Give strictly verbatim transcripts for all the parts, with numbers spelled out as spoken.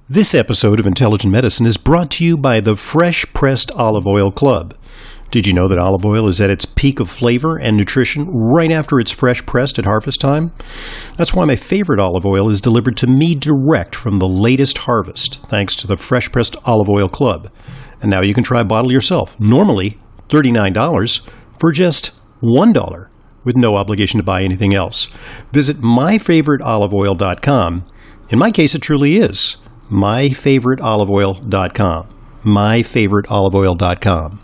This episode of Intelligent Medicine is brought to you by the Fresh Pressed Olive Oil Club. Did you know that olive oil is at its peak of flavor and nutrition right after it's fresh pressed at harvest time? That's why my favorite olive oil is delivered to me direct from the latest harvest, thanks to the Fresh Pressed Olive Oil Club. And now you can try a bottle yourself, normally thirty-nine dollars, for just one dollar, with no obligation to buy anything else. Visit my favorite olive oil dot com. In my case, it truly is my favorite olive oil dot com. my favorite olive oil dot com.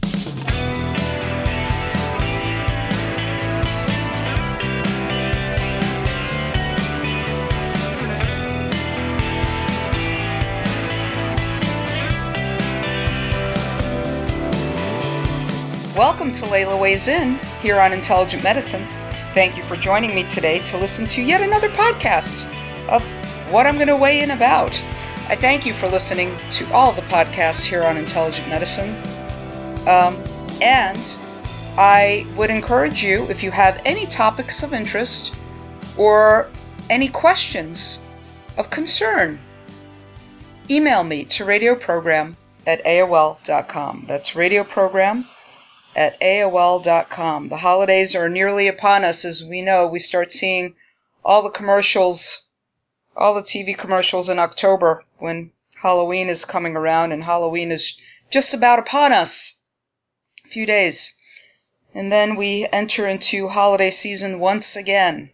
Welcome to Layla Weighs In here on Intelligent Medicine. Thank you for joining me today to listen to yet another podcast of what I'm going to weigh in about. I thank you for listening to all the podcasts here on Intelligent Medicine. Um, and I would encourage you, if you have any topics of interest or any questions of concern, email me to radioprogram at A O L dot com. That's radioprogram at A O L dot com. The holidays are nearly upon us. As we know, we start seeing all the commercials, all the T V commercials in October when Halloween is coming around, and Halloween is just about upon us. A few days. And then we enter into holiday season once again.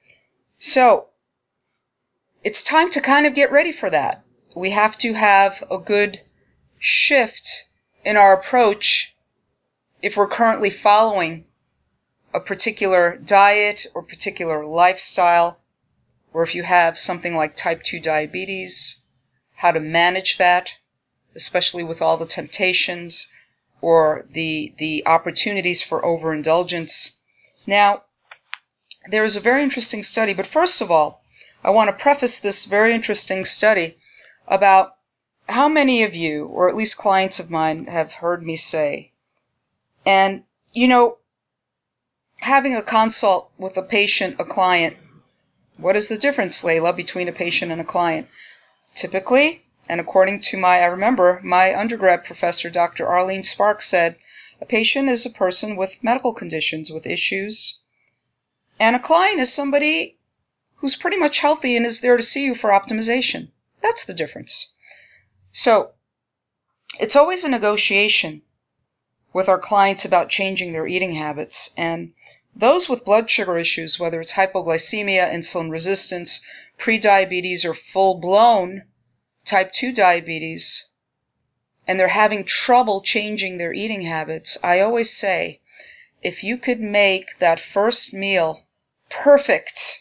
So, it's time to kind of get ready for that. We have to have a good shift in our approach if we're currently following a particular diet or particular lifestyle, or if you have something like type two diabetes, how to manage that, especially with all the temptations or the the opportunities for overindulgence. Now, there is a very interesting study, but first of all, I want to preface this very interesting study about how many of you, or at least clients of mine, have heard me say, and, you know, having a consult with a patient, a client, what is the difference, Layla, between a patient and a client? Typically, and according to my, I remember, my undergrad professor, Doctor Arlene Sparks, said, a patient is a person with medical conditions, with issues, and a client is somebody who's pretty much healthy and is there to see you for optimization. That's the difference. So, it's always a negotiation with our clients about changing their eating habits, and those with blood sugar issues, whether it's hypoglycemia, insulin resistance, prediabetes, or full-blown type two diabetes, and they're having trouble changing their eating habits, I always say, if you could make that first meal perfect,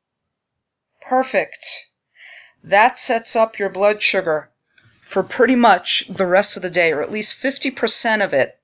perfect, that sets up your blood sugar for pretty much the rest of the day, or at least fifty percent of it.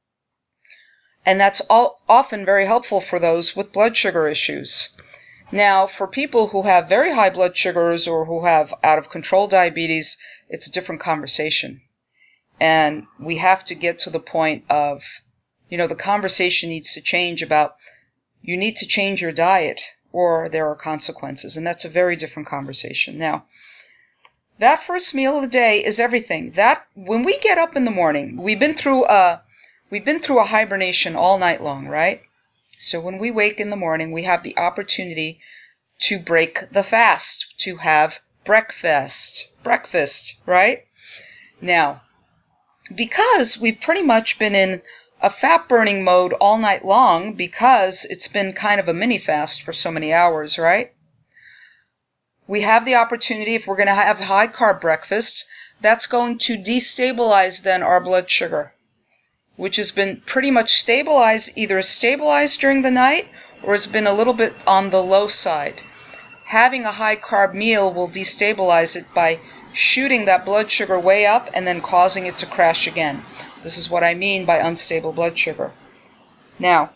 And that's all, often very helpful for those with blood sugar issues. Now, for people who have very high blood sugars or who have out-of-control diabetes, it's a different conversation. And we have to get to the point of, you know, the conversation needs to change about you need to change your diet or there are consequences. And that's a very different conversation. Now, that first meal of the day is everything. That, when we get up in the morning, we've been through a We've been through a hibernation all night long, right? So when we wake in the morning, we have the opportunity to break the fast, to have breakfast, breakfast, right? Now, because we've pretty much been in a fat-burning mode all night long, because it's been kind of a mini-fast for so many hours, right? We have the opportunity, if we're going to have high-carb breakfast, that's going to destabilize then our blood sugar, which has been pretty much stabilized, either stabilized during the night or has been a little bit on the low side. Having a high-carb meal will destabilize it by shooting that blood sugar way up and then causing it to crash again. This is what I mean by unstable blood sugar. Now,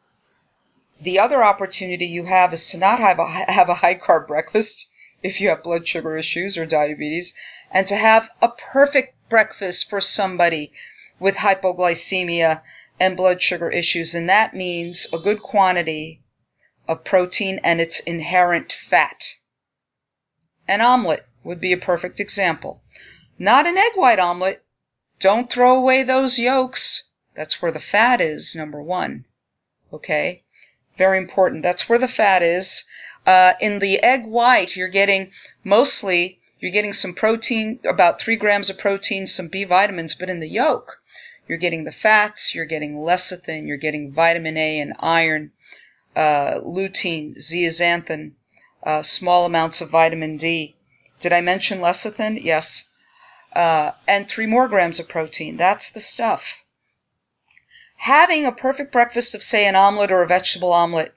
the other opportunity you have is to not have a, have a high-carb breakfast if you have blood sugar issues or diabetes, and to have a perfect breakfast for somebody with hypoglycemia and blood sugar issues, and that means a good quantity of protein and its inherent fat. An omelet, would be a perfect example. Not an egg white omelet. Don't throw away those yolks. That's where the fat is, number one. Okay? Very important. That's where the fat is. Uh, in the egg white, you're getting mostly, you're getting some protein, about three grams of protein, some B vitamins, but in the yolk, you're getting the fats, you're getting lecithin, you're getting vitamin A and iron, uh, lutein, zeaxanthin, uh, small amounts of vitamin D. Did I mention lecithin? Yes. Uh, and three more grams of protein. That's the stuff. Having a perfect breakfast of, say, an omelet or a vegetable omelet,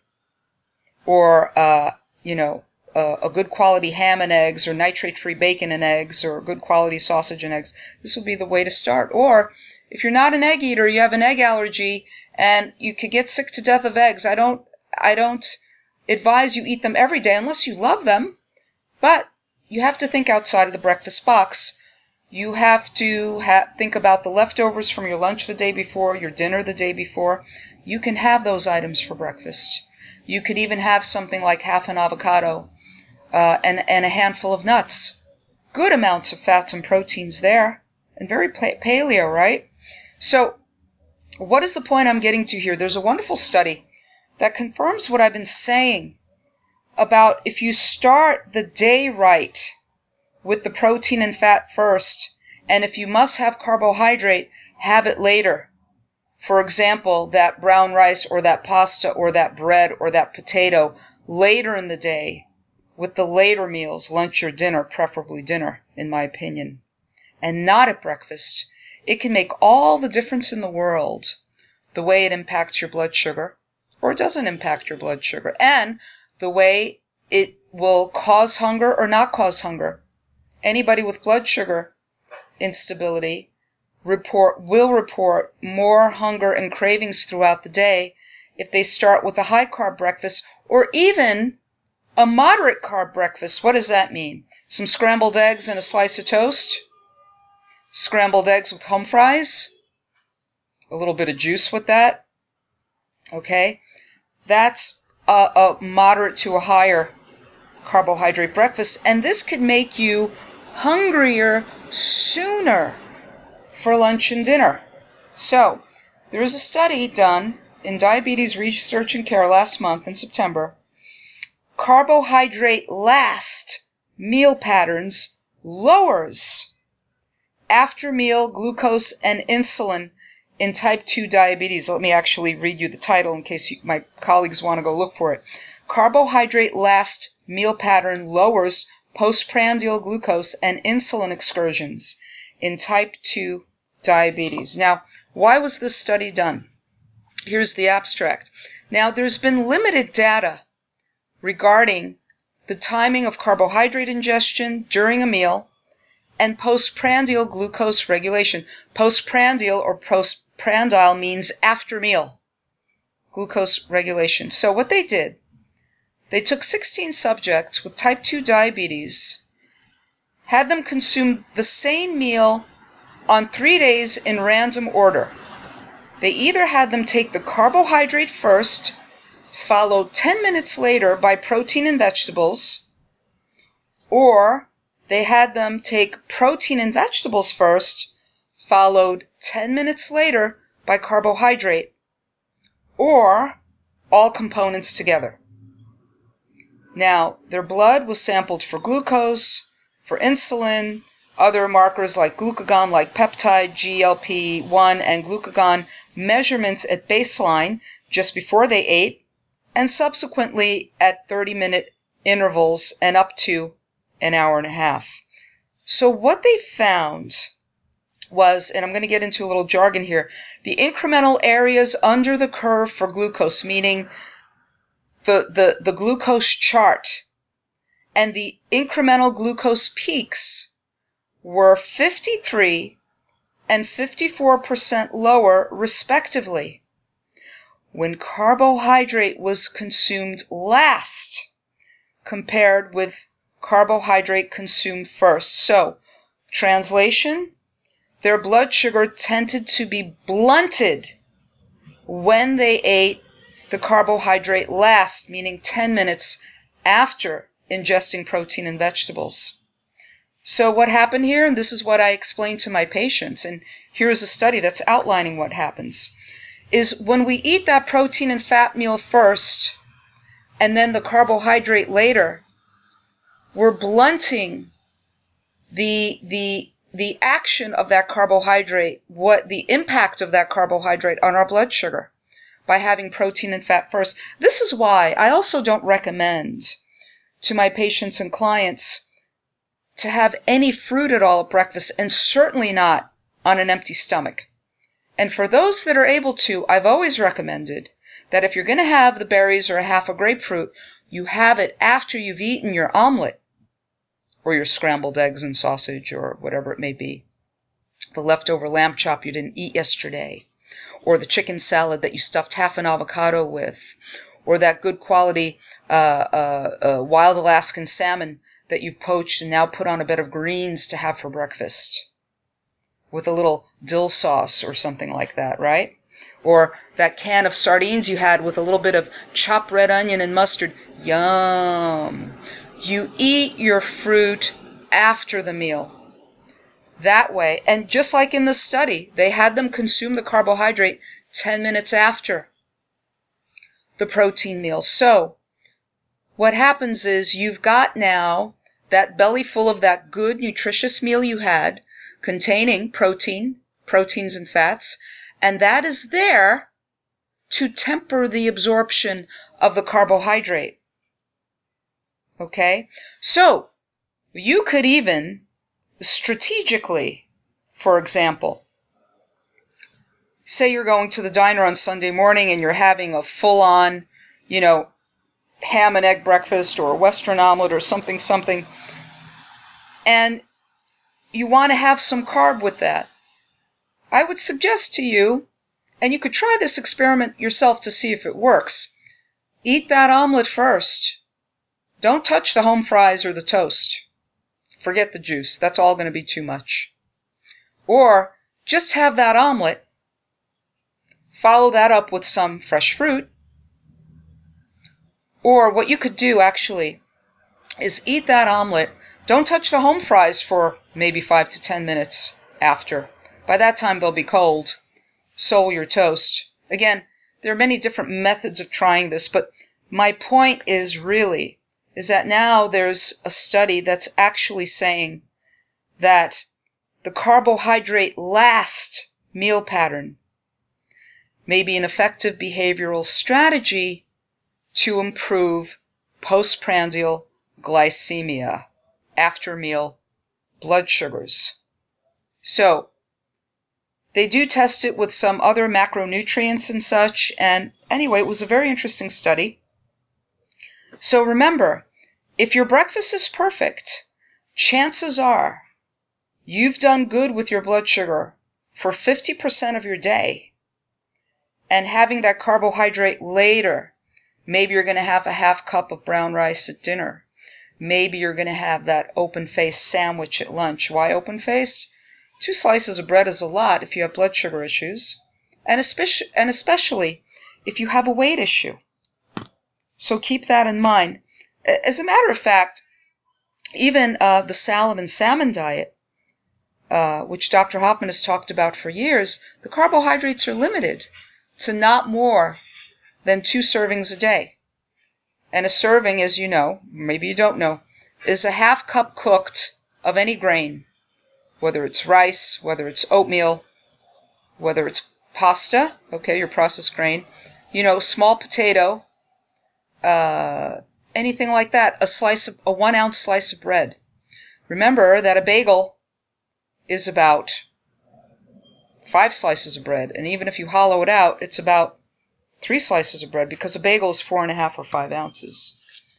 or, uh, you know, uh, a good quality ham and eggs, or nitrate-free bacon and eggs, or good quality sausage and eggs, this would be the way to start. Or, if you're not an egg eater, you have an egg allergy, and you could get sick to death of eggs, I don't, I don't advise you eat them every day unless you love them, but you have to think outside of the breakfast box. You have to ha- think about the leftovers from your lunch the day before, your dinner the day before. You can have those items for breakfast. You could even have something like half an avocado uh, and, and a handful of nuts. Good amounts of fats and proteins there, and very pa- paleo, right? So what is the point I'm getting to here? There's a wonderful study that confirms what I've been saying about if you start the day right, with the protein and fat first, and if you must have carbohydrate, have it later. For example, that brown rice or that pasta or that bread or that potato later in the day, with the later meals, lunch or dinner, preferably dinner, in my opinion, and not at breakfast. It can make all the difference in the world, the way it impacts your blood sugar, or it doesn't impact your blood sugar, and the way it will cause hunger or not cause hunger. Anybody with blood sugar instability report will report more hunger and cravings throughout the day if they start with a high carb breakfast or even a moderate carb breakfast. What does that mean? Some scrambled eggs and a slice of toast? Scrambled eggs with home fries? A little bit of juice with that? Okay? That's a, a moderate to a higher carbohydrate breakfast, and this could make you hungrier sooner for lunch and dinner. So, there was a study done in Diabetes Research and Care last month in September. Carbohydrate last meal patterns lowers after meal glucose and insulin in type two diabetes. Let me actually read you the title in case you, my colleagues want to go look for it. Carbohydrate last meal pattern lowers postprandial glucose and insulin excursions in type two diabetes. Now, why was this study done? Here's the abstract. Now, there's been limited data regarding the timing of carbohydrate ingestion during a meal and postprandial glucose regulation. Postprandial or postprandial means after meal glucose regulation. So what they did, they took sixteen subjects with type two diabetes, had them consume the same meal on three days in random order. They either had them take the carbohydrate first, followed ten minutes later by protein and vegetables, or they had them take protein and vegetables first, followed ten minutes later by carbohydrate, or all components together. Now, their blood was sampled for glucose, for insulin, other markers like glucagon, like peptide, G L P one, and glucagon measurements at baseline just before they ate, and subsequently at thirty-minute intervals and up to an hour and a half. So what they found was, and I'm going to get into a little jargon here, the incremental areas under the curve for glucose, meaning the, the, the glucose chart, and the incremental glucose peaks were fifty-three and fifty-four percent lower, respectively, when carbohydrate was consumed last compared with carbohydrate consumed first. So, translation, their blood sugar tended to be blunted when they ate the carbohydrate last, meaning ten minutes after ingesting protein and vegetables. So what happened here, and this is what I explain to my patients, and here's a study that's outlining what happens, is when we eat that protein and fat meal first and then the carbohydrate later, we're blunting the the the action of that carbohydrate, what the impact of that carbohydrate on our blood sugar by having protein and fat first. This is why I also don't recommend to my patients and clients to have any fruit at all at breakfast, and certainly not on an empty stomach. And for those that are able to, I've always recommended that if you're going to have the berries or a half a grapefruit, you have it after you've eaten your omelet or your scrambled eggs and sausage or whatever it may be, the leftover lamb chop you didn't eat yesterday, or the chicken salad that you stuffed half an avocado with, or that good quality uh, uh, uh, wild Alaskan salmon that you've poached and now put on a bed of greens to have for breakfast with a little dill sauce or something like that, right? Or that can of sardines you had with a little bit of chopped red onion and mustard. Yum! You eat your fruit after the meal. That way, and just like in the study, they had them consume the carbohydrate ten minutes after the protein meal. So what happens is you've got now that belly full of that good, nutritious meal you had containing protein, proteins and fats, and that is there to temper the absorption of the carbohydrate. Okay? So you could even strategically, for example, say you're going to the diner on Sunday morning and you're having a full-on, you know, ham and egg breakfast or a Western omelet or something, something, and you want to have some carb with that. I would suggest to you, and you could try this experiment yourself to see if it works, eat that omelet first. Don't touch the home fries or the toast. Forget the juice. That's all going to be too much. Or just have that omelet, follow that up with some fresh fruit. Or what you could do actually is eat that omelet. Don't touch the home fries for maybe five to ten minutes after. By that time they'll be cold. So will your toast. Again, there are many different methods of trying this, but my point is really is that now there's a study that's actually saying that the carbohydrate last meal pattern may be an effective behavioral strategy to improve postprandial glycemia, after meal blood sugars. So they do test it with some other macronutrients and such, and anyway, it was a very interesting study. So remember, if your breakfast is perfect, chances are you've done good with your blood sugar for fifty percent of your day, and having that carbohydrate later, maybe you're going to have a half cup of brown rice at dinner. Maybe you're going to have that open-faced sandwich at lunch. Why open-faced? Two slices of bread is a lot if you have blood sugar issues, and especially, and especially if you have a weight issue. So keep that in mind. As a matter of fact, even uh, the salad and salmon diet, uh, which Doctor Hoffman has talked about for years, the carbohydrates are limited to not more than two servings a day. And a serving, as you know, maybe you don't know, is a half cup cooked of any grain, whether it's rice, whether it's oatmeal, whether it's pasta, okay, your processed grain, you know, small potato, uh, anything like that, a slice of, a one ounce slice of bread. Remember that a bagel is about five slices of bread, and even if you hollow it out, it's about three slices of bread, because a bagel is four and a half or five ounces.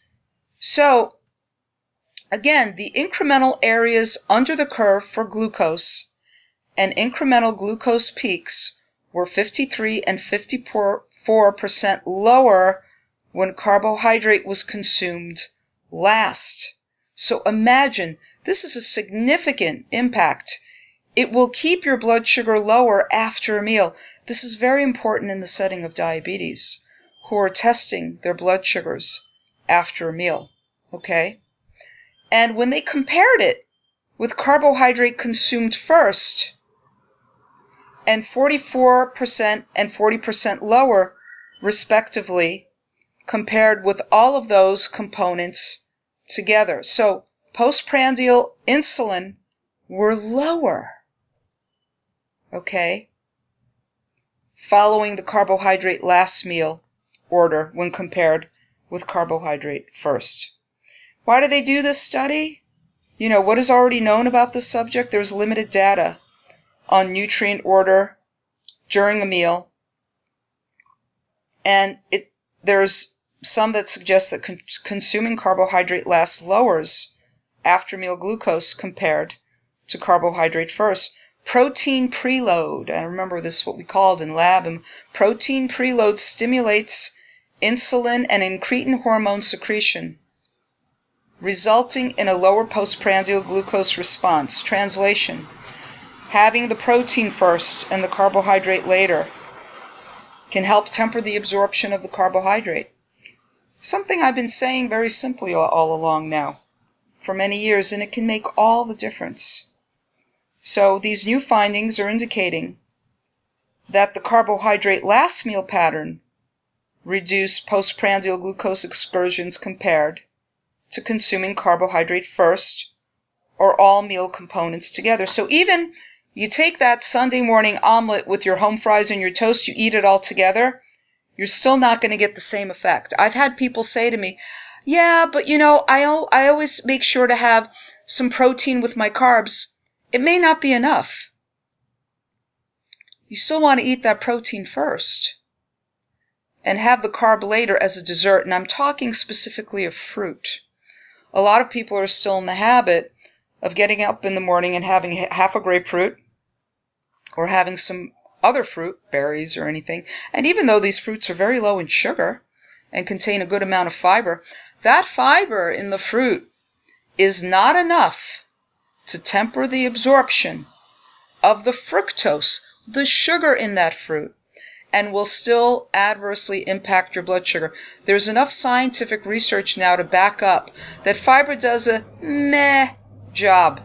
So, again, the incremental areas under the curve for glucose and incremental glucose peaks were fifty-three and fifty-four percent lower when carbohydrate was consumed last. So imagine, this is a significant impact. It will keep your blood sugar lower after a meal. This is very important in the setting of diabetes, who are testing their blood sugars after a meal, okay? And when they compared it with carbohydrate consumed first and forty-four percent and forty percent lower, respectively, compared with all of those components together. So postprandial insulin were lower, okay, following the carbohydrate last meal order when compared with carbohydrate first. Why do they do this study? You know, what is already known about this subject? There's limited data on nutrient order during a meal, and it there's some that suggest that con- consuming carbohydrate last lowers after meal glucose compared to carbohydrate first. Protein preload, I remember this is what we called in lab, and protein preload stimulates insulin and incretin hormone secretion, resulting in a lower postprandial glucose response. Translation: having the protein first and the carbohydrate later can help temper the absorption of the carbohydrate. Something I've been saying very simply all, all along now for many years, and it can make all the difference. So these new findings are indicating that the carbohydrate last meal pattern reduced postprandial glucose excursions compared to consuming carbohydrate first or all meal components together. So even you take that Sunday morning omelet with your home fries and your toast, you eat it all together, you're still not going to get the same effect. I've had people say to me, yeah, but you know, I, I always make sure to have some protein with my carbs. It may not be enough. You still want to eat that protein first and have the carb later as a dessert, and I'm talking specifically of fruit. A lot of people are still in the habit of getting up in the morning and having half a grapefruit or having some other fruit, berries or anything. And even though these fruits are very low in sugar and contain a good amount of fiber, that fiber in the fruit is not enough to temper the absorption of the fructose, the sugar in that fruit, and will still adversely impact your blood sugar. There's enough scientific research now to back up that fiber does a meh job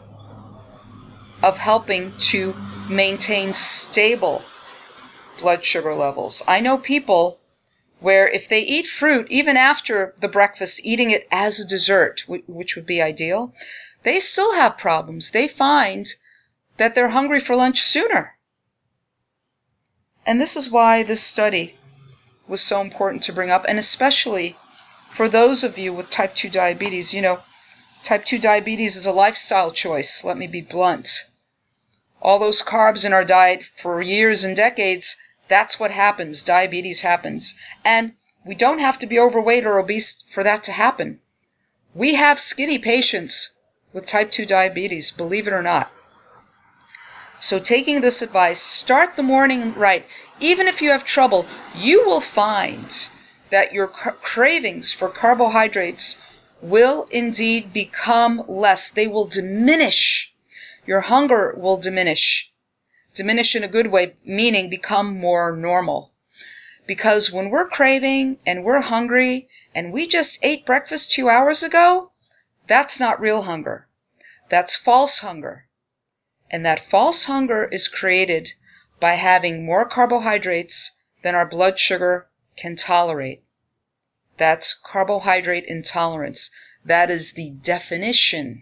of helping to maintain stable blood sugar levels. I know people where if they eat fruit, even after the breakfast, eating it as a dessert, which would be ideal, they still have problems. They find that they're hungry for lunch sooner. And this is why this study was so important to bring up, and especially for those of you with type two diabetes. You know, type two diabetes is a lifestyle choice, let me be blunt. All those carbs in our diet for years and decades, that's what happens. Diabetes happens. And we don't have to be overweight or obese for that to happen. We have skinny patients with type two diabetes, believe it or not. So taking this advice, start the morning right. Even if you have trouble, you will find that your cravings for carbohydrates will indeed become less. They will diminish. Your hunger will diminish. Diminish in a good way, meaning become more normal. Because when we're craving and we're hungry and we just ate breakfast two hours ago, that's not real hunger. That's false hunger. And that false hunger is created by having more carbohydrates than our blood sugar can tolerate. That's carbohydrate intolerance. That is the definition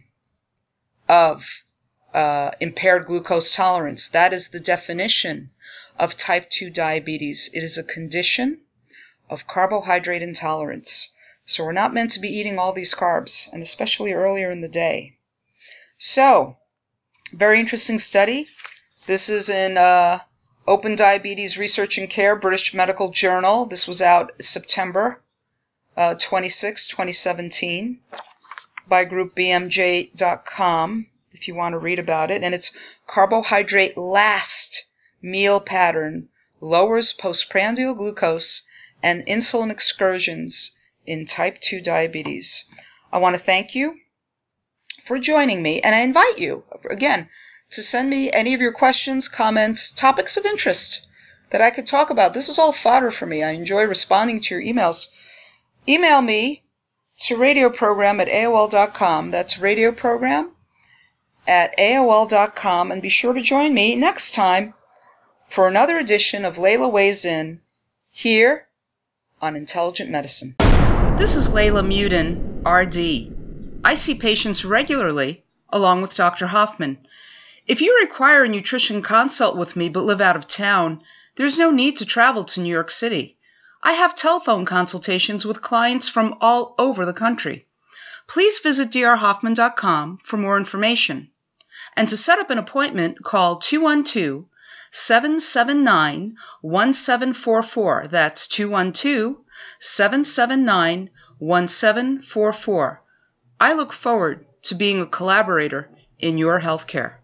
of uh, impaired glucose tolerance. That is the definition of type two diabetes. It is a condition of carbohydrate intolerance. So we're not meant to be eating all these carbs, and especially earlier in the day. So, very interesting study. This is in uh, Open Diabetes Research and Care, British Medical Journal. This was out September uh, twenty-sixth, twenty seventeen by group B M J dot com if you want to read about it. And it's carbohydrate last meal pattern lowers postprandial glucose and insulin excursions in type two diabetes. I want to thank you for joining me, and I invite you, again, to send me any of your questions, comments, topics of interest that I could talk about. This is all fodder for me. I enjoy responding to your emails. Email me to radioprogram at A O L dot com. That's radioprogram at A O L dot com, and be sure to join me next time for another edition of Layla Weighs In here on Intelligent Medicine. This is Layla Mudin, R D. I see patients regularly along with Doctor Hoffman. If you require a nutrition consult with me but live out of town, there's no need to travel to New York City. I have telephone consultations with clients from all over the country. Please visit d r hoffman dot com for more information. And to set up an appointment, call two one two, seven seven nine, one seven four four. That's two one two, seven seven nine, one seven four four. I look forward to being a collaborator in your healthcare.